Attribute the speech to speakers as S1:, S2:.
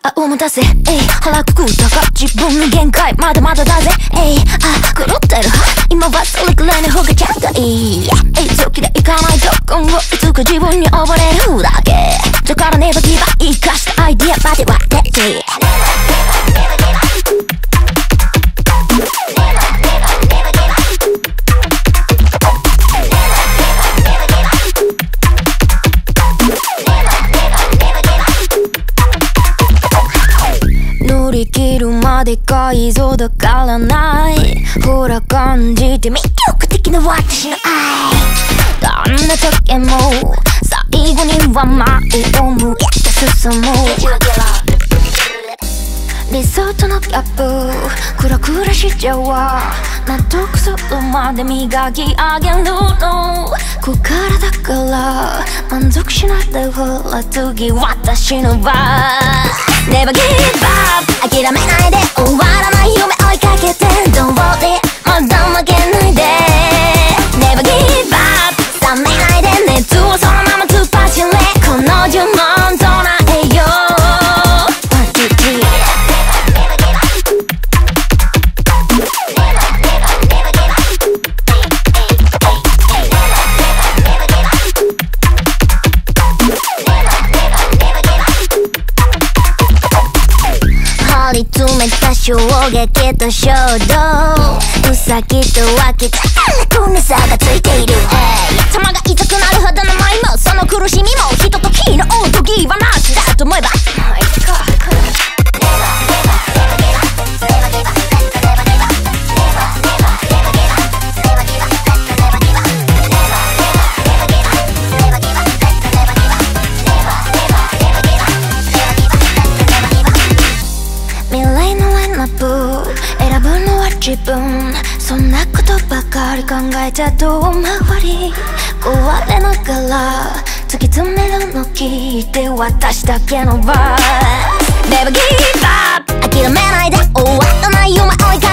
S1: お待たせ腹くくったか自分の限界まだまだだぜ狂ってる今はそれくらいの方がちゃんといい強気でいかないと今後いつか自分に溺れるだけだからネバティバ生かしたアイディアまではレッジ乗り切るまで解像度変わらないほら感じて魅力的な私の愛どんな時も最後には前を向けて進む理想とのギャップクラクラしちゃうわ納得するまで磨き上げるのこっからだから満足しないでほら次私の番Never give up 諦めないで終わらない夢追いかけて Don't worry まだ負けないで Never give up 冷めないで熱をそのまま突っ走れこの呪文唱えよう張り詰めた衝撃と衝動うさぎと脇でこねさがついている頭が痛くなるほどの舞もその苦しみもひとときのおとぎはなしだと思えば選ぶのは自分そんなことばかり考えちゃ遠回り壊れながら突き詰めるの聞いて私だけの場合 Never give up 諦めないで終わらない夢追いかけ